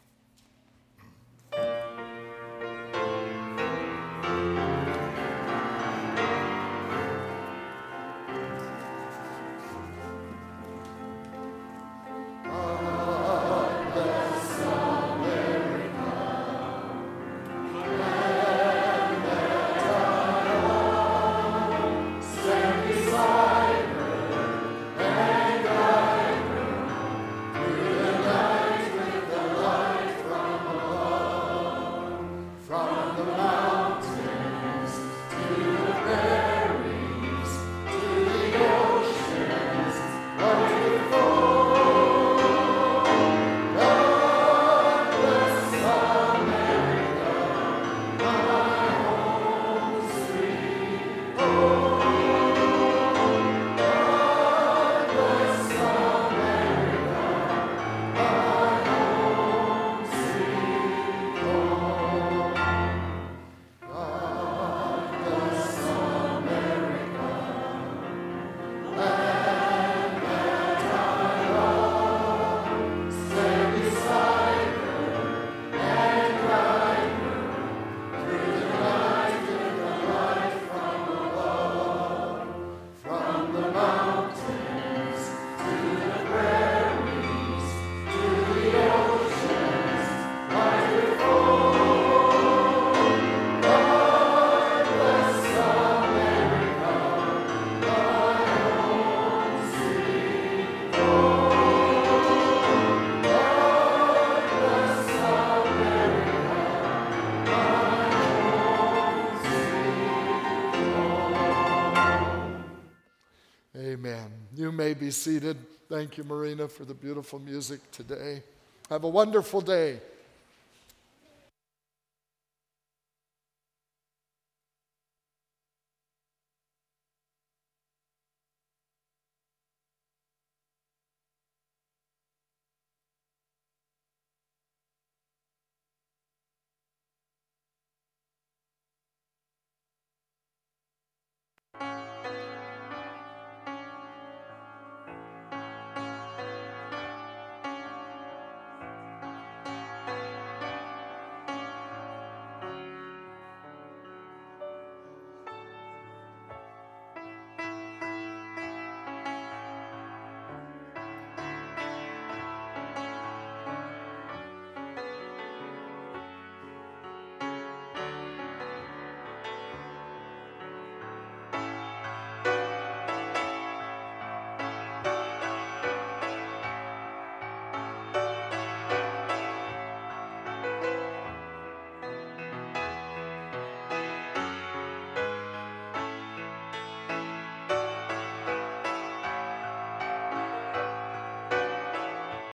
Amen. You may be seated. Thank you, Marina, for the beautiful music today. Have a wonderful day.